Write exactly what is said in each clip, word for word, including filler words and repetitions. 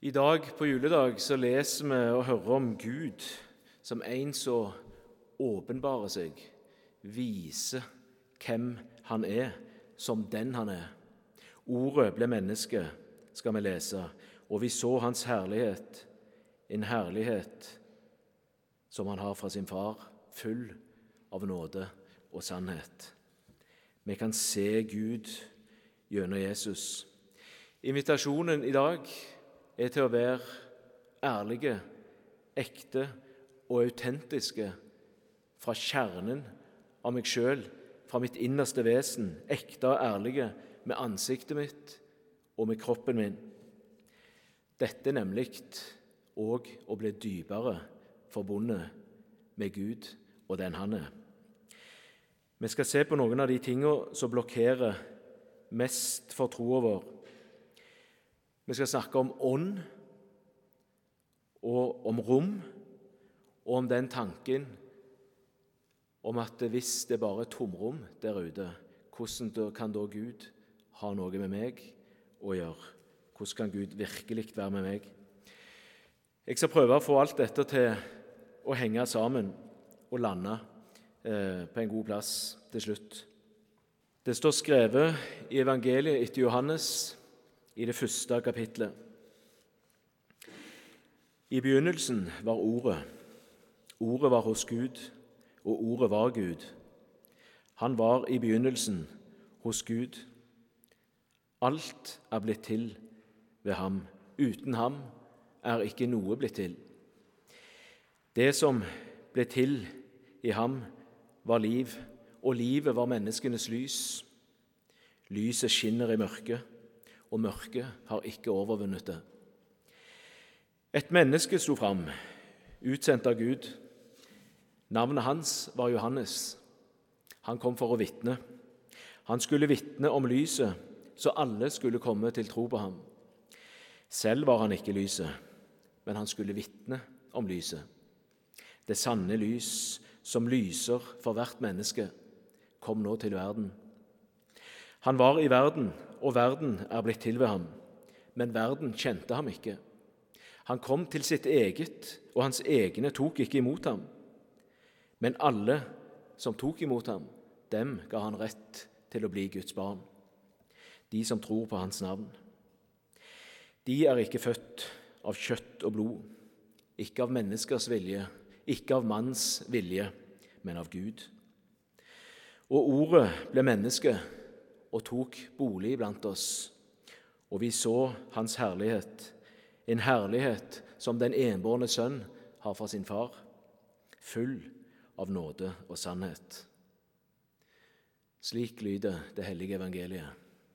I dag på juledag så leser vi og hører om Gud som en som åpenbarer seg, viser hvem han er, som den han er. Ordet ble menneske, skal vi lese, og vi så hans herlighet, en herlighet som han har fra sin far, full av nåde og sannhet. Vi kan se Gud gjennom Jesus. Invitasjonen i dag er til å være ærlige, ekte og autentiske fra kjernen av meg selv, fra mitt innerste vesen, ekte og ærlige med ansiktet mitt og med kroppen min. Dette er nemlig også å bli dypere forbundet med Gud og den han er. Vi skal se på noen av de tingene som blokkerer mest for troen vår. Vi skal snakke om ånd, og om rom, og om den tanken om at hvis det bare er tomrom der ute, hvordan kan da Gud ha noe med meg å gjøre? Hvordan kan Gud virkelig være med meg? Jeg skal prøve å få alt dette til å henge sammen og lande eh, på en god plass til slutt. Det står skrevet i evangeliet etter Johannes i det første kapitlet. I begynnelsen var Ordet. Ordet var hos Gud, og Ordet var Gud. Han var i begynnelsen hos Gud. Alt er blitt til ved ham. Uten ham er ikke noe blitt til. Det som ble til i ham, var liv, og livet var menneskenes lys. Lyset skinner i mørket, og mørket har ikke overvunnet det. Et menneske sto fram, utsendt av Gud. Navnet hans var Johannes. Han kom for å vitne. Han skulle vitne om lyset, så alle skulle komme til tro på ham. Selv var han ikke lyset, men han skulle vitne om lyset. Det sanne lys som lyser for hvert menneske, kom nå til verden. Han var i verden, og verden er blitt til ved ham, men verden kjente ham ikke. Han kom til sitt eget, og hans egne tok ikke imot ham. Men alle som tok imot ham, dem ga han rett til å bli Guds barn, de som tror på hans navn. De er ikke født av kjøtt og blod, ikke av menneskers vilje, ikke av manns vilje, men av Gud. Og ordet ble menneske og tok bolig blant oss, og vi så hans herlighet, en herlighet som den enbårne sønn har fra sin far, full av nåde og sannhet. Slik lyder det hellige evangeliet.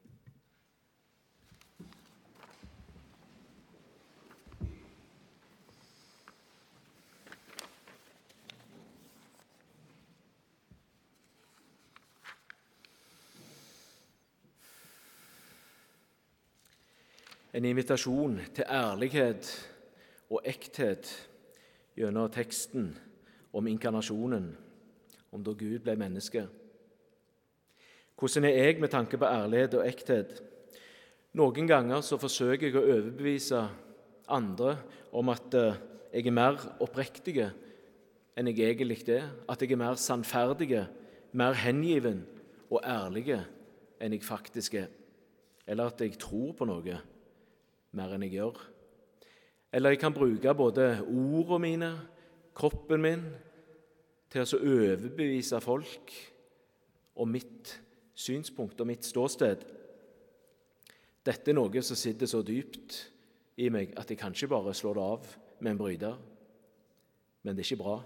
En invitasjon til ærlighet og ekthet gjennom teksten om inkarnasjonen, om da Gud ble menneske. Hvordan er jeg med tanke på ærlighet og ekthet? Noen ganger så forsøker jeg å overbevise andre om at jeg er mer oppriktig enn jeg egentlig er, at jeg er mer sannferdig, mer hengiven og ærlig enn jeg faktisk er, eller at jeg tror på noe mer enn jeg gjør. Eller jeg kan bruke både ordene mine, kroppen min, til å overbevise folk om mitt synspunkt og mitt ståsted. Dette er noe som sitter så dypt i meg at jeg kan ikke bare slå det av med en bryter. Men det er ikke bra.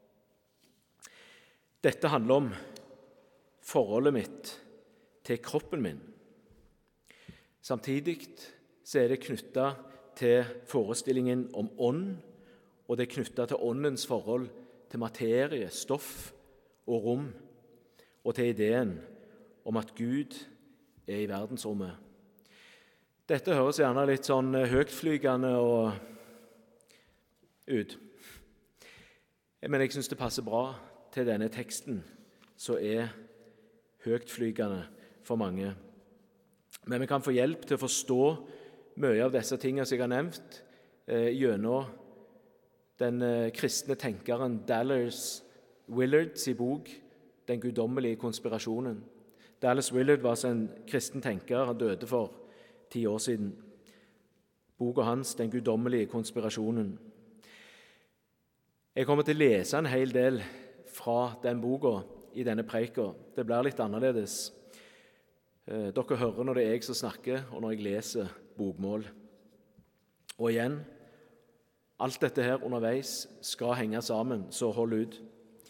Dette handler om forholdet mitt til kroppen min. Samtidig så er det knyttet til forestillingen om ånd, og det er knyttet til åndens forhold til materie, stoff og rom, og til ideen om at Gud er i verdensrommet. Dette høres gjerne litt sånn høytflygende og ut. Men jeg synes det passer bra til denne teksten, som er høytflygende for mange. Men vi kan få hjelp til å forstå mye av disse tingene som jeg har nevnt, eh, gjennom den eh, kristne tenkeren Dallas Willards i bok Den guddommelige konspirasjonen. Dallas Willard var altså en kristen tenker, han døde for ti år siden. Boka hans Den guddommelige konspirasjonen. Jeg kommer til å lese en hel del fra den boka i denne preika. Det blir litt annerledes. Eh, dere hører når det er jeg som snakker, og når jeg leser bokmål. Og igjen, alt dette her underveis skal henge sammen, så hold ut.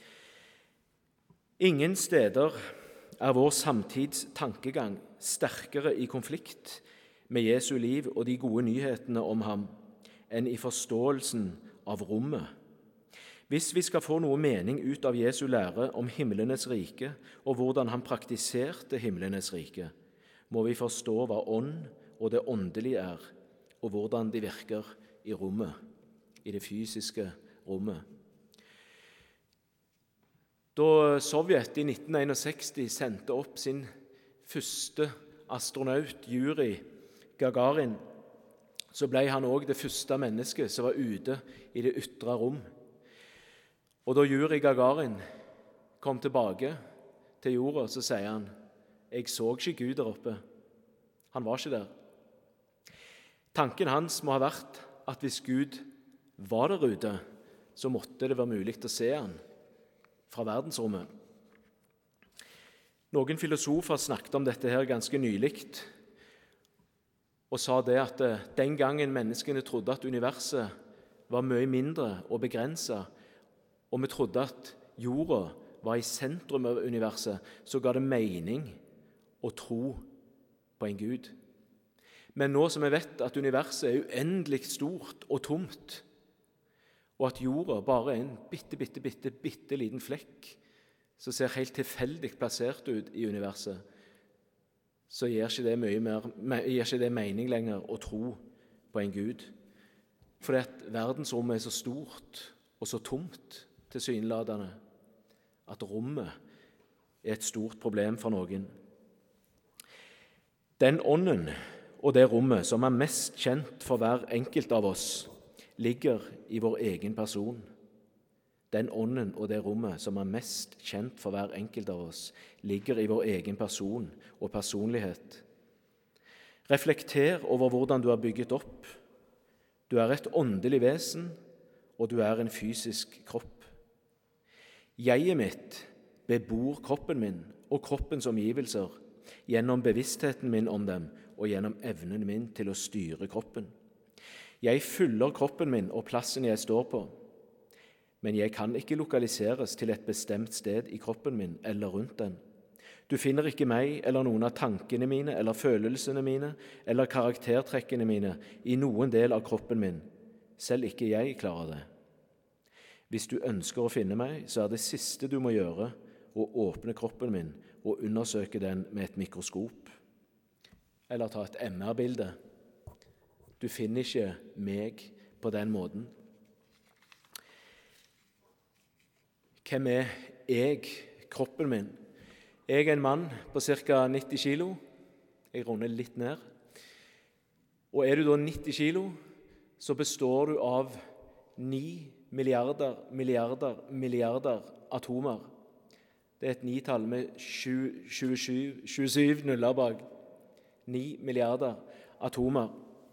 Ingen steder er vår samtids tankegang sterkere i konflikt med Jesu liv og de gode nyhetene om ham enn i forståelsen av rommet. Hvis vi skal få noe mening ut av Jesu lære om himlenes rike og hvordan han praktiserte himlenes rike, må vi forstå hva ånd og det åndelige er, og hvordan de virker i rommet, i det fysiske rommet. Da Sovjet i nitten sekstiseks sendte opp sin første astronaut, Yuri Gagarin, så ble han også det første mennesket som var ute i det ytre rom. Og da Yuri Gagarin kom tilbake til jorda, så sier han, «Jeg så ikke Gud der oppe. Han var ikke der.» Tanken hans må ha vært at hvis Gud var der ute, så måtte det være mulig å se han fra verdensrommet. Noen filosofer snakket om dette her ganske nyligt, og sa det at den gangen menneskene trodde at universet var mye mindre og begrenset, og vi trodde at jorda var i sentrum av universet, så ga det mening å tro på en Gud. Men nå som vi vet at universet er uendelig stort og tomt, og at jorda bare er en bitte, bitte, bitte, bitte liten flekk som ser helt tilfeldig plassert ut i universet, så gir ikke det, mye mer, gir ikke det mening lenger å tro på en Gud. Fordi at verdensrommet er så stort og så tomt tilsynelatende at rommet er et stort problem for noen. Den ånden og det rommet som er mest kjent for hver enkelt av oss, ligger i vår egen person. Den ånden og det rommet som er mest kjent for hver enkelt av oss, ligger i vår egen person og personlighet. Reflekter over hvordan du er bygget opp. Du er et åndelig vesen, og du er en fysisk kropp. Jeget mitt bebor kroppen min og kroppens omgivelser gjennom bevisstheten min om dem og gjennom evnen min til å styre kroppen. Jeg fyller kroppen min og plassen jeg står på, men jeg kan ikke lokaliseres til et bestemt sted i kroppen min eller rundt den. Du finner ikke meg eller noen av tankene mine eller følelsene mine eller karaktertrekkene mine i noen del av kroppen min. Selv ikke jeg klarer det. Hvis du ønsker å finne meg, så er det siste du må gjøre å åpne kroppen min og undersøke den med et mikroskop. Eller ta et M R-bilde. Du finner ikke meg på den måten. Hvem er jeg, kroppen min? Jeg er en mann på ca. nitti kilo. Jeg runder litt ned. Og er du da nitti kilo, så består du av ni milliarder, milliarder, milliarder atomer. Det er et nitall med tjuesju, tjuesju nuller bak. Ni milliarder atomer.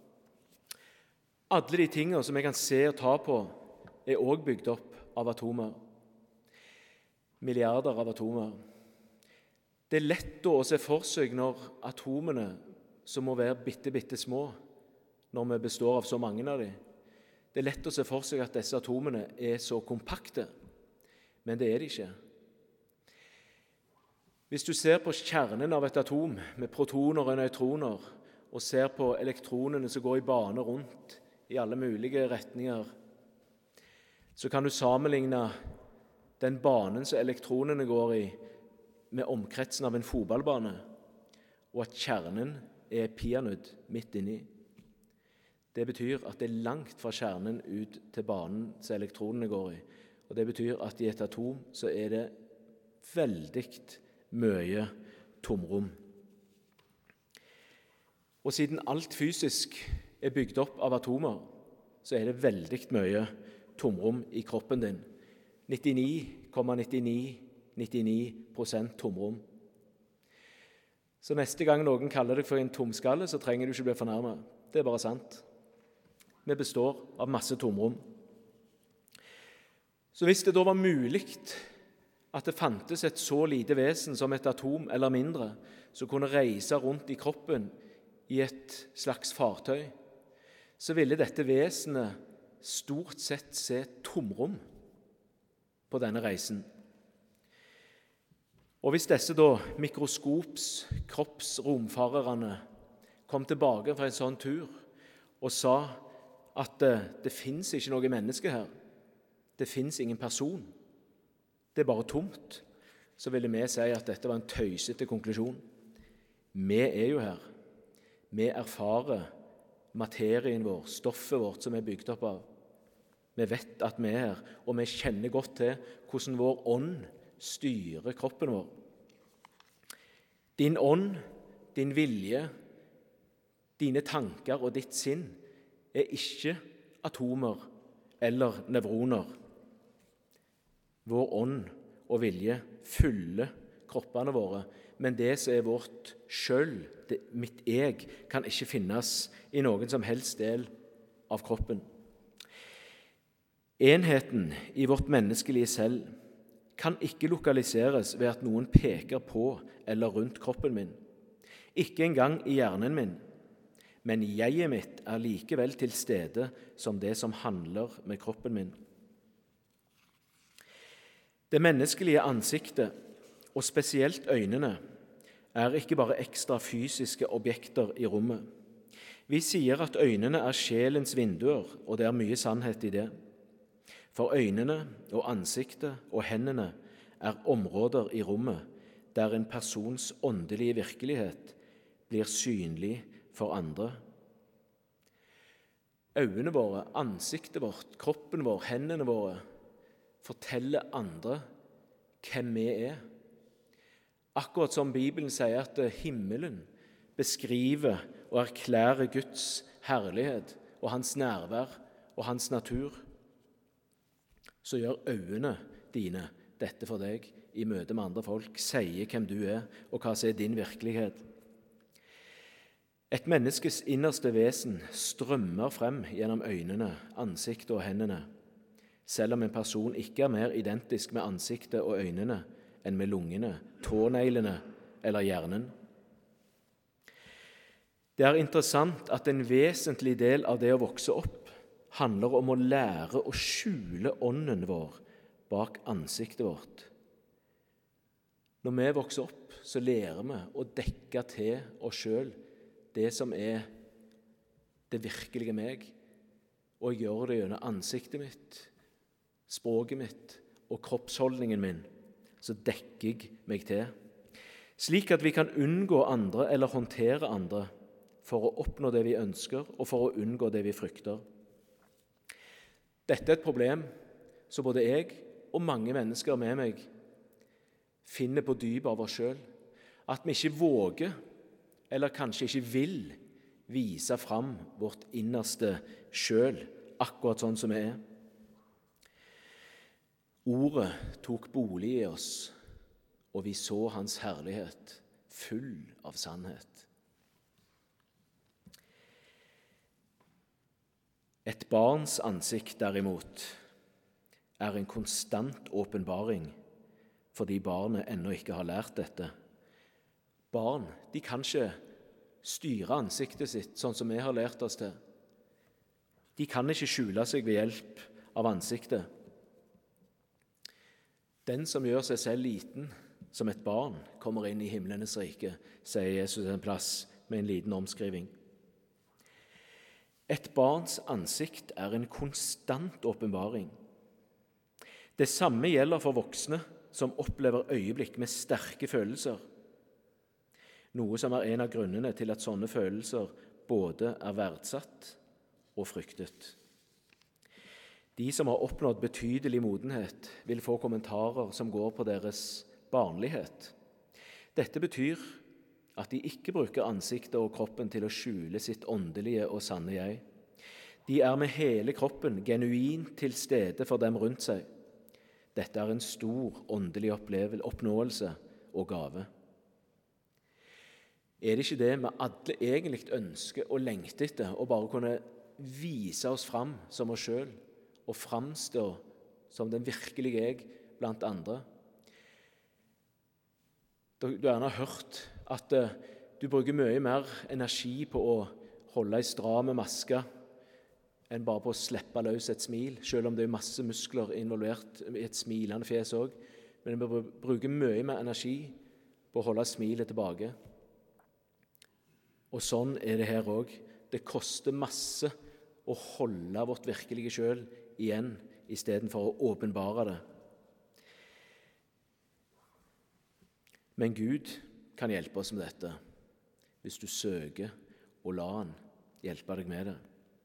Alle de tingene som jeg kan se og ta på, er også bygd opp av atomer. Milliarder av atomer. Det er lett å se for seg når atomene, som må være bitte, bitte små, når vi består av så mange av dem. Det er lett å se for seg at disse atomene er så kompakte, men det er de ikke. Hvis du ser på kjernen av et atom med protoner og nøytroner, og ser på elektronene som går i bane rundt i alle mulige retninger, så kan du sammenligne den banen som elektronene går i med omkretsen av en fotballbane, og at kjernen er peanøtt midt inni. Det betyr at det er langt fra kjernen ut til banen som elektronene går i. Og det betyr at i et atom så er det veldig mye tomrom. Og siden alt fysisk er bygd opp av atomer, så er det veldig mye tomrom i kroppen din. nittini komma ni ni ni ni prosent tomrom. Så neste gang noen kaller deg for en tomskalle, så trenger du ikke bli fornærmet. Det er bare sant. Vi består av masse tomrom. Så hvis det da var mulig at det fantes et så lite vesen som et atom eller mindre, som kunne reise rundt i kroppen i et slags fartøy, så ville dette vesenet stort sett se tomrom på denne reisen. Og hvis disse da mikroskops, kroppsromfarerne kom tilbake fra en sånn tur og sa at det, det finnes ikke noe menneske her, det finnes ingen person, det er bare tomt, så ville vi si at dette var en tøysete konklusjon. Vi er jo her. Vi erfarer materien vår, stoffet vårt som er bygd opp av. Vi vet at vi er her, og vi kjenner godt til hvordan vår ånd styrer kroppen vår. Din ånd, din vilje, dine tanker og ditt sinn er ikke atomer eller nevroner. Vår ånd og vilje fyller kroppene våre, men det som er vårt selv, det, mitt jeg, kan ikke finnes i noen som helst del av kroppen. Enheten i vårt menneskelige selv kan ikke lokaliseres ved at noen peker på eller rundt kroppen min. Ikke engang i hjernen min, men jeget mitt er likevel til stede som det som handler med kroppen min. Det menneskelige ansiktet, og spesielt øynene, er ikke bare ekstra fysiske objekter i rommet. Vi sier at øynene er sjelens vinduer, og det er mye sannhet i det. For øynene og ansiktet og hendene er områder i rommet der en persons åndelige virkelighet blir synlig for andre. Øynene våre, ansiktet vårt, kroppen vår, hendene våre forteller andre hvem vi er. Akkurat som Bibelen sier at himmelen beskriver og erklærer Guds herlighet og hans nærvær og hans natur, så gjør øynene dine dette for deg i møte med andre folk, sier hvem du er og hva som er din virkelighet. Et menneskes innerste vesen strømmer frem gjennom øynene, ansiktet og hendene, selv om en person ikke er mer identisk med ansiktet og øynene enn med lungene, tåneglene eller hjernen. Det er interessant at en vesentlig del av det å vokse opp handler om å lære å skjule ånden vår bak ansiktet vårt. Når vi vokser opp, så lærer vi å dekke til oss selv det som er det virkelige meg, og jeg gjør det gjennom ansiktet mitt, språket mitt og kroppsholdningen min, så dekker jeg meg til, slik at vi kan unngå andre eller håndtere andre for å oppnå det vi ønsker og for å unngå det vi frykter. Dette er et problem som både jeg og mange mennesker med meg finner på dypet av oss selv, at vi ikke våger eller kanskje ikke vil vise fram vårt innerste selv, akkurat sånn som vi er. Ordet tok bolig i oss, og vi så hans herlighet, full av sannhet. Et barns ansikt, derimot, er en konstant åpenbaring, fordi barnet ennå ikke har lært dette. Barn, de kan ikke styre ansiktet sitt sånn som vi har lært oss til. De kan ikke skjule seg ved hjelp av ansiktet. Den som gjør seg selv liten som et barn, kommer inn i himlenes rike, sier Jesus en plass med en liten omskriving. Et barns ansikt er en konstant åpenbaring. Det samme gjelder for voksne som opplever øyeblikk med sterke følelser, noe som er en av grunnene til at sånne følelser både er verdsatt og fryktet. De som har oppnådd betydelig modenhet, vil få kommentarer som går på deres barnlighet. Dette betyr at de ikke bruker ansiktet og kroppen til å skjule sitt åndelige og sanne jeg. De er med hele kroppen genuint til stede for dem rundt seg. Dette er en stor åndelig opplevelse, oppnåelse og gave. Er det ikke det vi alle egentlig ønsker og lengter etter, å bare kunne vise oss fram som oss selv og framstå som den virkelige jeg blant andre? Du har gjerne hørt at du bruker mye mer energi på å holde en stram maske enn bare på å slippe løs et smil, selv om det er masse muskler involvert i et smilende fjes også. Men vi bruker mye mer energi på å holde smilet tilbake. Og sånn er det her også. Det koster masse å holde vårt virkelige selv igjen, i stedet for å åpenbare det. Men Gud kan hjelpe oss med dette, hvis du søker og la Han hjelpe deg med det.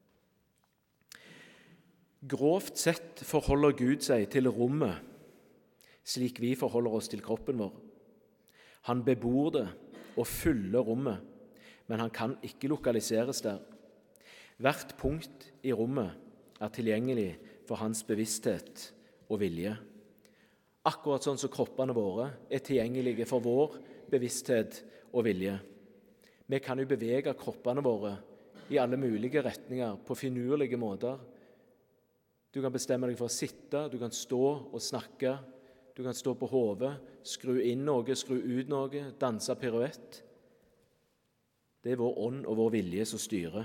Grovt sett forholder Gud seg til rommet slik vi forholder oss til kroppen vår. Han bebor det og fyller rommet, men han kan ikke lokaliseres der. Hvert punkt i rommet er tilgjengelig for hans bevissthet og vilje. Akkurat sånn som kroppene våre er tilgjengelige for vår bevissthet og vilje. Vi kan jo bevege kroppene våre i alle mulige retninger på finurlige måter. Du kan bestemme deg for å sitte, du kan stå og snakke, du kan stå på hodet, skru inn noe, skru ut noe, danse piruett. Det er vår ånd og vår vilje som styrer.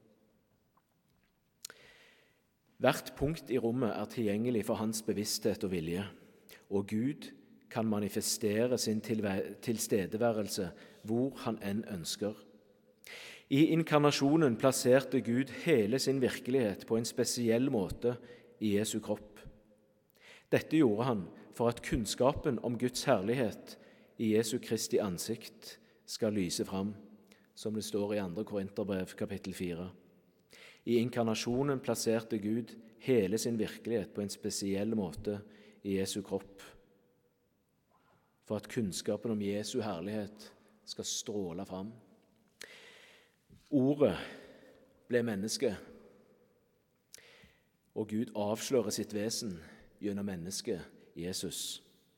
Hvert punkt i rommet er tilgjengelig for hans bevissthet og vilje, og Gud kan manifestere sin tilstedeværelse hvor han enn ønsker. I inkarnasjonen plasserte Gud hele sin virkelighet på en spesiell måte i Jesu kropp. Dette gjorde han for at kunnskapen om Guds herlighet i Jesu Kristi ansikt skal lyse fram, som det står i andre Korinterbrev kapittel fire. I inkarnasjonen plasserte Gud hele sin virkelighet på en spesiell måte i Jesu kropp, for at kunnskapen om Jesu herlighet skal stråle fram. Ordet ble menneske, og Gud avslører sitt vesen gjennom mennesket Jesus.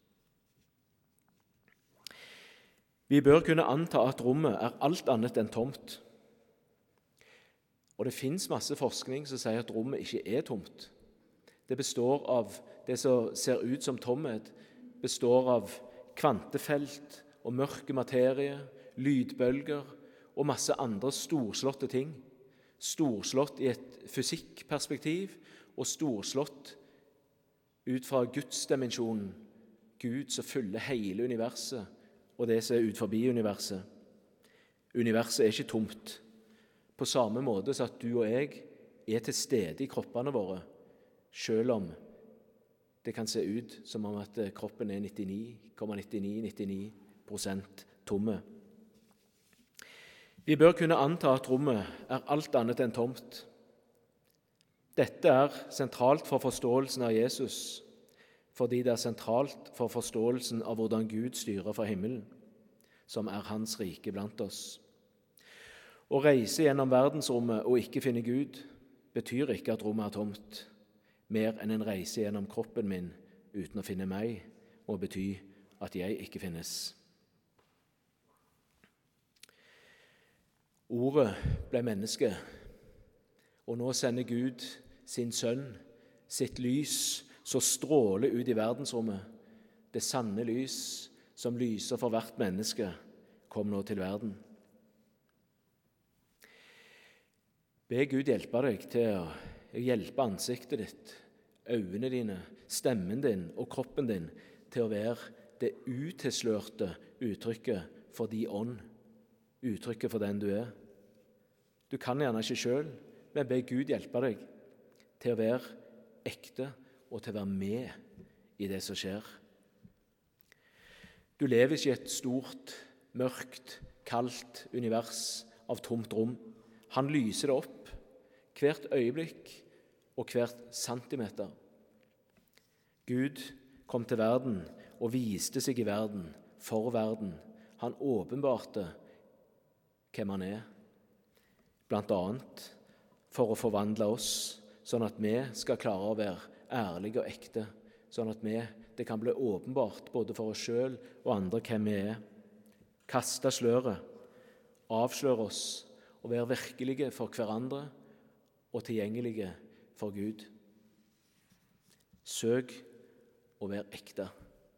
Vi bør kunne anta at rommet er alt annet enn tomt. Og det finnes masse forskning som sier at rommet ikke er tomt. Det består av det som ser ut som tomhet, består av kvantefelt og mørke materie, lydbølger og masse andre storslåtte ting. Storslått i et fysikkperspektiv og storslått ut fra Guds dimensjon, Gud som fyller hele universet og det som er ut forbi universet. Universet er ikke tomt, på samme måte som at du og jeg er til stede i kroppene våre, selv om det kan se ut som om at kroppen er nittini komma ni ni ni ni prosent tomme. Vi bør kunne anta at rommet er alt annet enn tomt. Dette er sentralt for forståelsen av Jesus, fordi det er sentralt for forståelsen av hvordan Gud styrer fra himmelen, som er hans rike blant oss. Å reise gjennom verdensrommet og ikke finne Gud betyr ikke at rommet er tomt, mer enn en reise gjennom kroppen min uten å finne meg, må bety at jeg ikke finnes. Ordet ble menneske, og nå sender Gud sin sønn, sitt lys, som stråler ut i verdensrommet. Det sanne lys som lyser for hvert menneske, kom nå til verden. Be Gud hjelpe deg til å hjelpe ansiktet ditt, øynene dine, stemmen din og kroppen din til å være det utilslørte uttrykket for din ånd, uttrykket for den du er. Du kan gjerne ikke selv, men be Gud hjelpe deg til å være ekte og til å være med i det som skjer. Du lever ikke i et stort, mørkt, kaldt univers av tomt rom. Han lyser det opp hvert øyeblikk og hvert centimeter. Gud kom til verden og viste seg i verden, for verden. Han åpenbarte hvem han er, blant annet for å forvandle oss, sånn at vi skal klare å være ærlige og ekte, sånn at vi, det kan bli åpenbart både for oss selv og andre hvem vi er. Kaste sløret, avsløre oss og være virkelige for hverandre og tilgjengelige for Gud. Søk å være ekte.